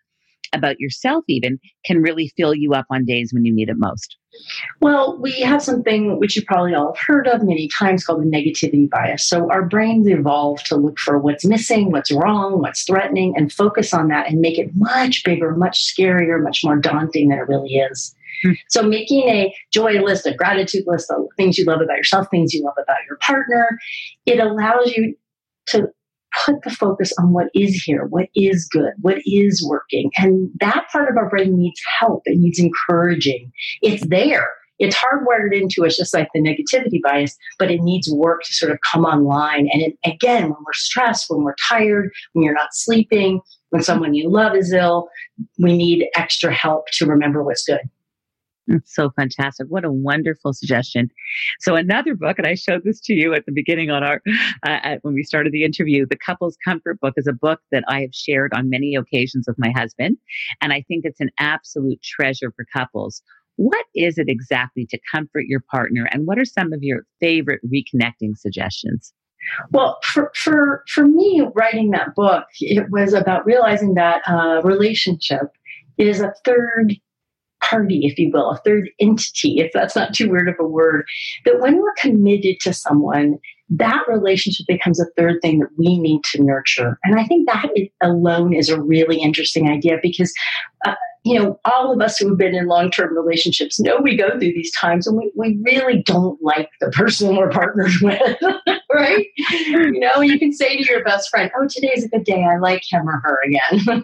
about yourself even can really fill you up on days when you need it most? Well, we have something which you probably all have heard of many times called the negativity bias. So our brains evolve to look for what's missing, what's wrong, what's threatening, and focus on that and make it much bigger, much scarier, much more daunting than it really is. Hmm. So making a joy list, a gratitude list of things you love about yourself, things you love about your partner, it allows you to put the focus on what is here, what is good, what is working. And that part of our brain needs help. It needs encouraging. It's there. It's hardwired into us, just like the negativity bias, but it needs work to sort of come online. And it, again, when we're stressed, when we're tired, when you're not sleeping, when someone you love is ill, we need extra help to remember what's good. That's so fantastic. What a wonderful suggestion. So another book, and I showed this to you at the beginning on our, uh, at, when we started the interview, the Couples Comfort Book is a book that I have shared on many occasions with my husband. And I think it's an absolute treasure for couples. What is it exactly to comfort your partner? And what are some of your favorite reconnecting suggestions? Well, for, for, for me, writing that book, it was about realizing that a relationship is a third party, if you will, a third entity, if that's not too weird of a word, that when we're committed to someone, that relationship becomes a third thing that we need to nurture. And I think that alone is a really interesting idea because, uh, you know, all of us who have been in long-term relationships know we go through these times and we, we really don't like the person we're partnered with, right? You know, you can say to your best friend, oh, today's a good day. I like him or her again.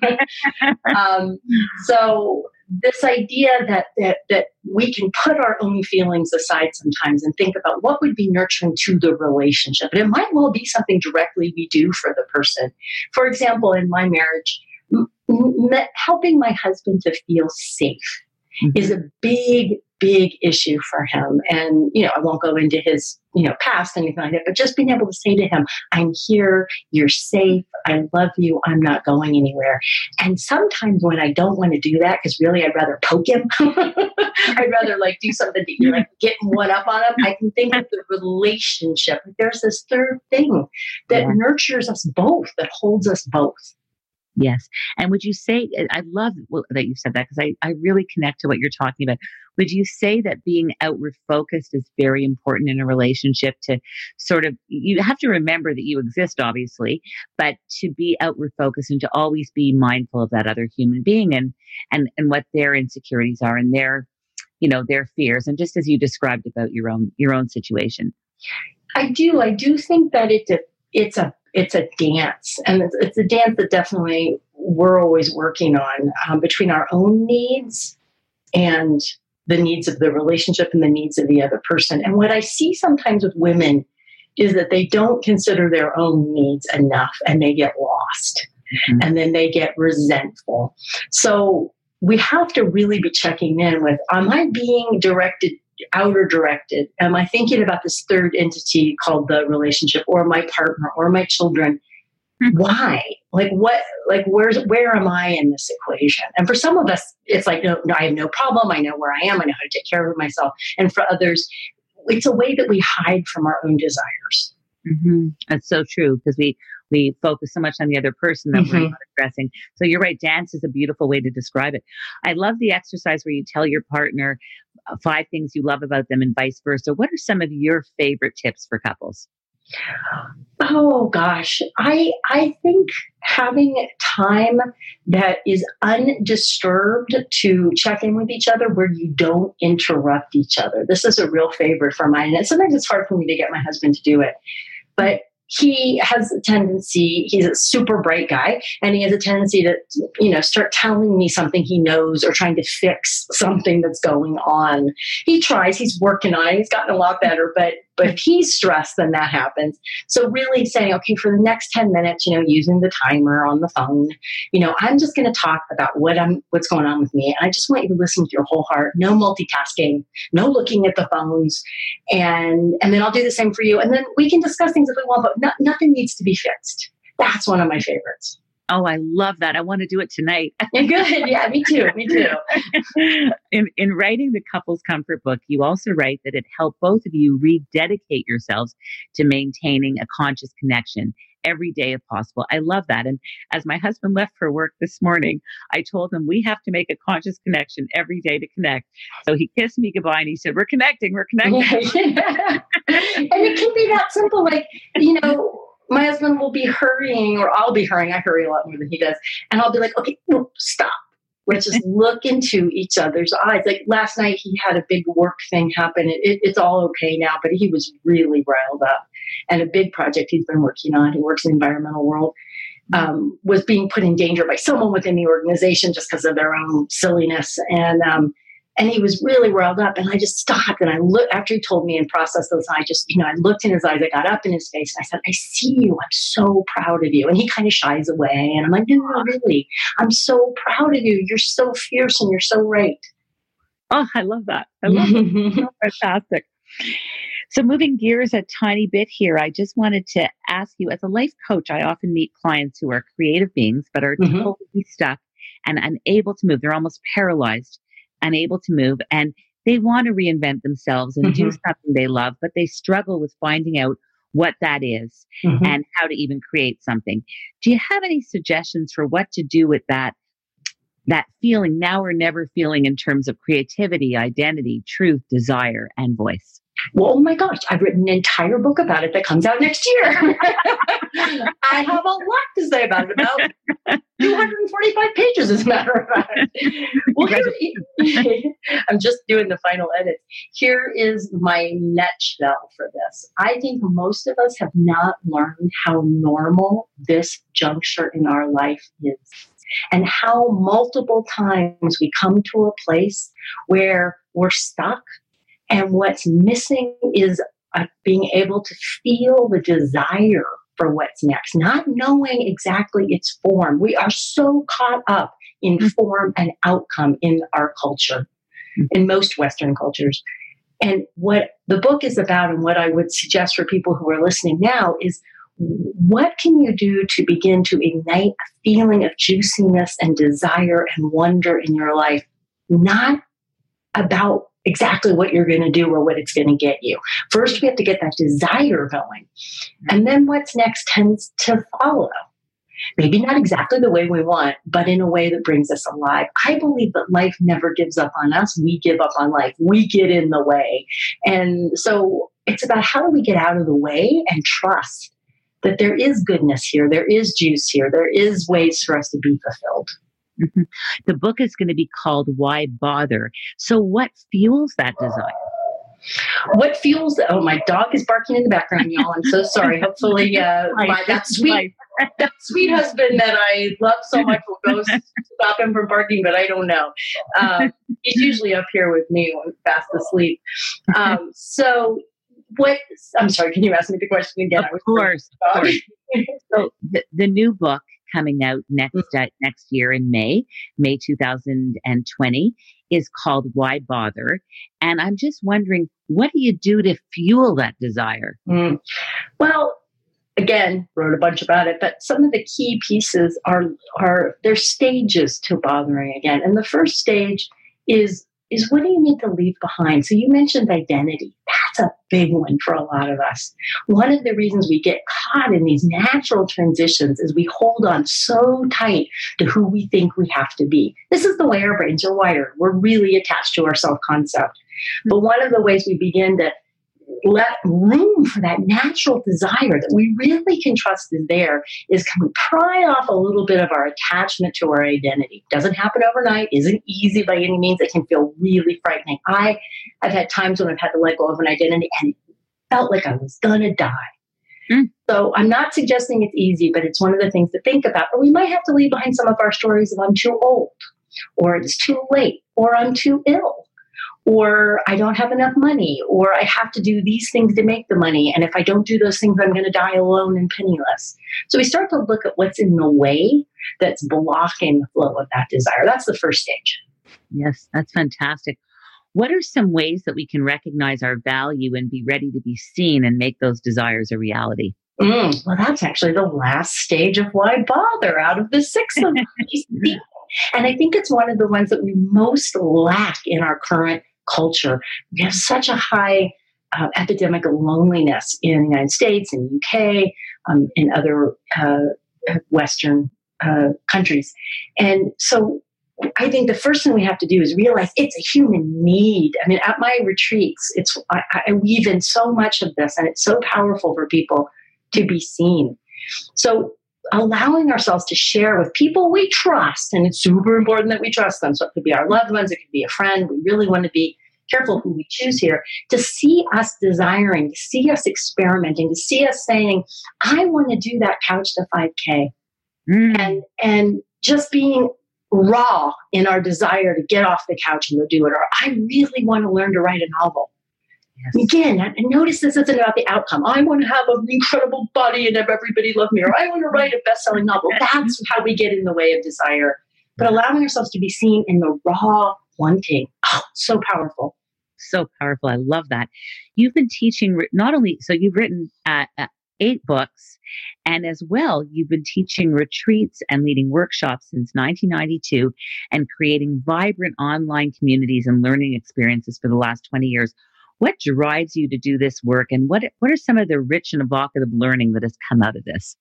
um, so this idea that, that that we can put our own feelings aside sometimes and think about what would be nurturing to the relationship. And it might well be something directly we do for the person. For example, in my marriage, m- m- helping my husband to feel safe mm-hmm. is a big, big issue for him. And, you know, I won't go into his, you know, past, anything like that, but just being able to say to him, I'm here, you're safe, I love you, I'm not going anywhere. And sometimes when I don't want to do that, because really I'd rather poke him, I'd rather like do something to you, like getting one up on him, I can think of the relationship. There's this third thing that yeah. nurtures us both, that holds us both. Yes. And would you say, I love that you said that because I, I really connect to what you're talking about. Would you say that being outward focused is very important in a relationship to sort of, you have to remember that you exist, obviously, but to be outward focused and to always be mindful of that other human being and, and, and what their insecurities are and their, you know, their fears. And just as you described about your own, your own situation. I do. I do think that it, it's a, It's a dance, and it's, it's a dance that definitely we're always working on um, between our own needs and the needs of the relationship and the needs of the other person. And what I see sometimes with women is that they don't consider their own needs enough and they get lost mm-hmm. and then they get resentful. So we have to really be checking in with, am I being directed outer directed? Am I thinking about this third entity called the relationship or my partner or my children? Mm-hmm. Why? Like what, like where's, where am I in this equation? And for some of us, it's like, no, no, I have no problem. I know where I am. I know how to take care of myself. And for others, it's a way that we hide from our own desires. Mm-hmm. That's so true because we, we focus so much on the other person that mm-hmm. we're not addressing. So you're right. Dance is a beautiful way to describe it. I love the exercise where you tell your partner five things you love about them and vice versa. What are some of your favorite tips for couples? Oh gosh, I I think having time that is undisturbed to check in with each other where you don't interrupt each other. This is a real favorite for mine. And sometimes it's hard for me to get my husband to do it. But he has a tendency, he's a super bright guy, and he has a tendency to, you know, start telling me something he knows or trying to fix something that's going on. He tries, he's working on it, he's gotten a lot better, but but if he's stressed, then that happens. So really saying, okay, for the next ten minutes, you know, using the timer on the phone, you know, I'm just going to talk about what I'm, what's going on with me. And I just want you to listen with your whole heart. No multitasking, no looking at the phones. And, and then I'll do the same for you. And then we can discuss things if we want, but no, nothing needs to be fixed. That's one of my favorites. Oh, I love that. I want to do it tonight. Good. Yeah, me too. Me too. in, in writing the Couples Comfort book, you also write that it helped both of you rededicate yourselves to maintaining a conscious connection every day if possible. I love that. And as my husband left for work this morning, I told him we have to make a conscious connection every day to connect. So he kissed me goodbye and he said, we're connecting, we're connecting. Yeah. And it can be that simple. Like, you know, my husband will be hurrying, or I'll be hurrying. I hurry a lot more than he does. And I'll be like, okay, no, stop. Let's just look into each other's eyes. Like last night, he had a big work thing happen. It, it, it's all okay now, but he was really riled up. And a big project he's been working on, he works in the environmental world, um, was being put in danger by someone within the organization just because of their own silliness. And um, and he was really riled up. And I just stopped and I looked, after he told me and processed those, I just, you know, I looked in his eyes, I got up in his face and I said, I see you. I'm so proud of you. And he kind of shies away. And I'm like, no, no, really, I'm so proud of you. You're so fierce and you're so right. Oh, I love that. I love it. Fantastic. So moving gears a tiny bit here, I just wanted to ask you, as a life coach, I often meet clients who are creative beings, but are mm-hmm. totally stuck and unable to move. They're almost paralyzed, unable to move, and they want to reinvent themselves and mm-hmm. do something they love, but they struggle with finding out what that is mm-hmm. and how to even create something. Do you have any suggestions for what to do with that, that feeling, now or never feeling, in terms of creativity, identity, truth, desire, and voice? Well, oh my gosh, I've written an entire book about it that comes out next year. I have a lot to say about it, about two hundred forty-five pages, as a matter of fact. Well, here, I'm just doing the final edit. Here is my nutshell for this. I think most of us have not learned how normal this juncture in our life is, and how multiple times we come to a place where we're stuck. And what's missing is uh, being able to feel the desire for what's next, not knowing exactly its form. We are so caught up in form and outcome in our culture, in most Western cultures. And what the book is about, and what I would suggest for people who are listening now, is what can you do to begin to ignite a feeling of juiciness and desire and wonder in your life, not about exactly what you're going to do or what it's going to get you. First, we have to get that desire going. And then what's next tends to follow. Maybe not exactly the way we want, but in a way that brings us alive. I believe that life never gives up on us. We give up on life. We get in the way. And so it's about how do we get out of the way and trust that there is goodness here. There is juice here. There is ways for us to be fulfilled. Mm-hmm. The book is going to be called Why Bother? So what fuels that desire? What fuels the, oh, my dog is barking in the background, y'all. I'm so sorry. Hopefully uh, my, that sweet that sweet husband that I love so much will go stop him from barking, but I don't know. Uh, he's usually up here with me when I'm fast asleep. Um, so what, I'm sorry, can you ask me the question again? Of course. Of course. So the, the new book coming out next uh, next year in May, May two thousand twenty, is called Why Bother? And I'm just wondering, what do you do to fuel that desire? Mm. Well, again, wrote a bunch about it, but some of the key pieces are are there's stages to bothering again. And the first stage is is what do you need to leave behind? So you mentioned identity. That's a big one for a lot of us. One of the reasons we get caught in these natural transitions is we hold on so tight to who we think we have to be. This is the way our brains are wired. We're really attached to our self-concept. But one of the ways we begin to let room for that natural desire that we really can trust is there is can we pry off a little bit of our attachment to our identity. Doesn't happen overnight, isn't easy by any means. It can feel really frightening. I have had times when I've had to let go of an identity and it felt like I was gonna die. Mm. So I'm not suggesting it's easy, but it's one of the things to think about. Or we might have to leave behind some of our stories of I'm too old, or it's too late, or I'm too ill, or I don't have enough money, or I have to do these things to make the money. And if I don't do those things, I'm going to die alone and penniless. So we start to look at what's in the way that's blocking the flow of that desire. That's the first stage. Yes, that's fantastic. What are some ways that we can recognize our value and be ready to be seen and make those desires a reality? Mm, well, that's actually the last stage of Why Bother out of the six of them. And I think it's one of the ones that we most lack in our current culture. We have such a high uh, epidemic of loneliness in the United States, in the U K, um, in other uh, Western uh, countries. And so I think the first thing we have to do is realize it's a human need. I mean, at my retreats, it's I, I weave in so much of this, and it's so powerful for people to be seen. So allowing ourselves to share with people we trust, and it's super important that we trust them. So it could be our loved ones, it could be a friend. We really want to be careful who we choose here, to see us desiring, to see us experimenting, to see us saying, I want to do that couch to five K. Mm. And, and just being raw in our desire to get off the couch and go do it. Or I really want to learn to write a novel. Yes. Again, and notice this isn't about the outcome. I want to have an incredible body and have everybody love me, or I want to write a best-selling novel. That's how we get in the way of desire. But allowing ourselves to be seen in the raw wanting, oh, so powerful. So powerful. I love that. You've been teaching not only, so you've written uh, uh, eight books, and as well, you've been teaching retreats and leading workshops since nineteen ninety-two and creating vibrant online communities and learning experiences for the last twenty years. What drives you to do this work, and what what are some of the rich and evocative learning that has come out of this?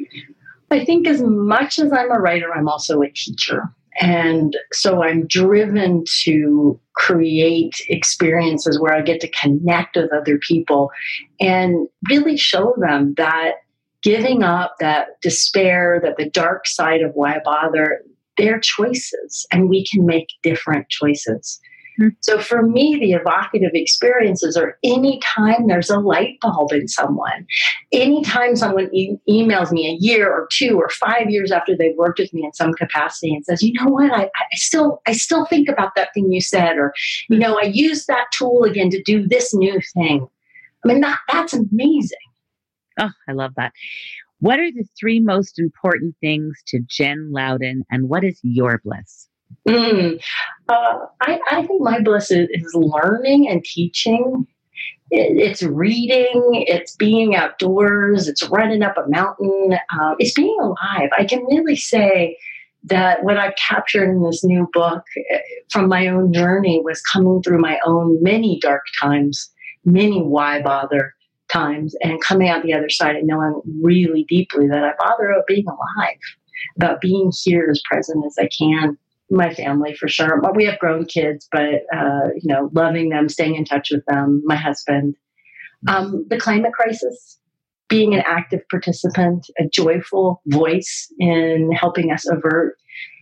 I think as much as I'm a writer, I'm also a teacher. And so I'm driven to create experiences where I get to connect with other people and really show them that giving up, that despair, that the dark side of why bother, they're choices, and we can make different choices. So for me, the evocative experiences are anytime there's a light bulb in someone, anytime someone e- emails me a year or two or five years after they've worked with me in some capacity and says, you know what, I, I still I still think about that thing you said, or, you know, I used that tool again to do this new thing. I mean, that, that's amazing. Oh, I love that. What are the three most important things to Jen Louden, and what is your bliss? Mm. Uh, I, I think my bliss is, is learning and teaching. It, it's reading, it's being outdoors, it's running up a mountain, uh, it's being alive. I can really say that what I've captured in this new book from my own journey was coming through my own many dark times, many why bother times, and coming out the other side and knowing really deeply that I bother about being alive, about being here as present as I can. My family, for sure. We have grown kids, but, uh, you know, loving them, staying in touch with them, my husband. Um, the climate crisis, being an active participant, a joyful voice in helping us avert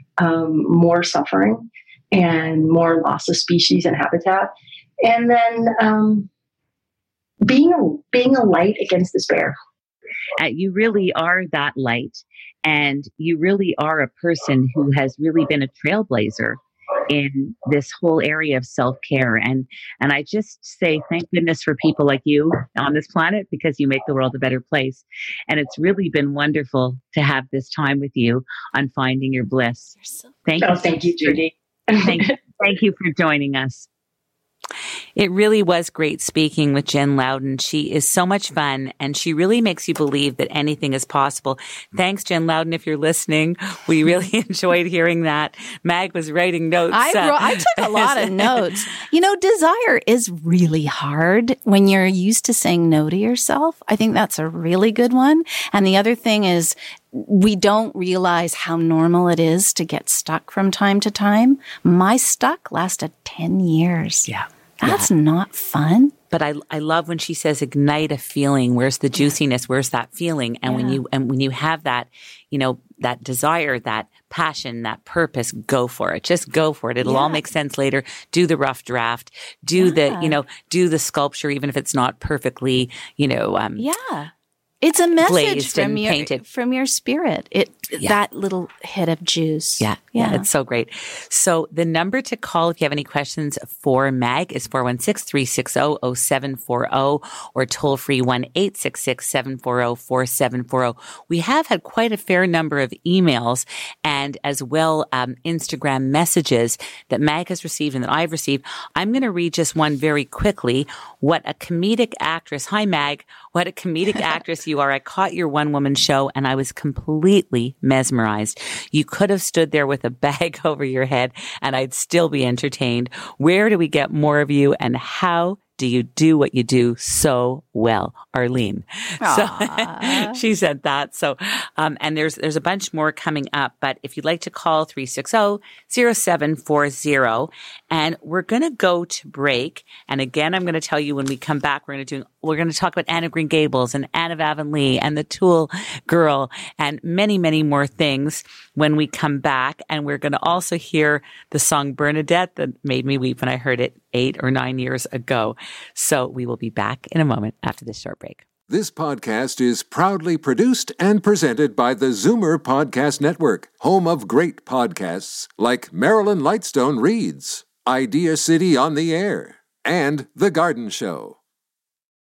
um, more suffering and more loss of species and habitat. And then um, being, a, being a light against despair. Uh, you really are that light. And you really are a person who has really been a trailblazer in this whole area of self-care. And and I just say thank goodness for people like you on this planet, because you make the world a better place. And it's really been wonderful to have this time with you on Finding Your Bliss. So thank oh, you. Thank you, Judy. Thank you. Thank you for joining us. It really was great speaking with Jen Louden. She is so much fun, and she really makes you believe that anything is possible. Thanks, Jen Louden, if you're listening. We really enjoyed hearing that. Mag was writing notes. I, wrote, I took a lot of notes. You know, desire is really hard when you're used to saying no to yourself. I think that's a really good one. And the other thing is, we don't realize how normal it is to get stuck from time to time. My stuck lasted ten years. Yeah. That's yeah. not fun. But I I love when she says ignite a feeling. Where's the juiciness? Where's that feeling? And yeah. when you and when you have that, you know, that desire, that passion, that purpose, go for it. Just go for it. It'll yeah. all make sense later. Do the rough draft. Do yeah. the, you know, do the sculpture, even if it's not perfectly, you know, um, yeah. It's a message from your, painted. from your spirit. It yeah. that little hit of juice. Yeah, yeah, it's so great. So the number to call if you have any questions for Mag is four one six, three six zero, zero seven four zero or toll free one eight six six, seven four zero, four seven four zero. We have had quite a fair number of emails and as well um, Instagram messages that Mag has received and that I've received. I'm going to read just one very quickly. What a comedic actress. Hi, Mag. What a comedic actress you you are. I caught your one-woman show and I was completely mesmerized. You could have stood there with a bag over your head and I'd still be entertained. Where do we get more of you and how do you do what you do so well, Arlene? So she said that. So, um, and there's, there's a bunch more coming up, but if you'd like to call three six zero, zero seven four zero, and we're going to go to break. And again, I'm going to tell you when we come back, we're going to do, we're going to talk about Anne of Green Gables and Anne of Avonlea and the Tool Girl and many, many more things when we come back. And we're going to also hear the song Bernadette that made me weep when I heard it eight or nine years ago. So we will be back in a moment after this short break. This podcast is proudly produced and presented by the Zoomer Podcast Network, home of great podcasts like Marilyn Lightstone Reads, Idea City on the Air, and The Garden Show.